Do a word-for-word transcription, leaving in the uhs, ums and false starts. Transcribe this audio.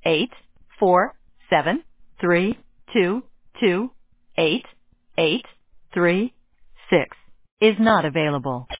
eight four seven three two two eight eight three six is not available.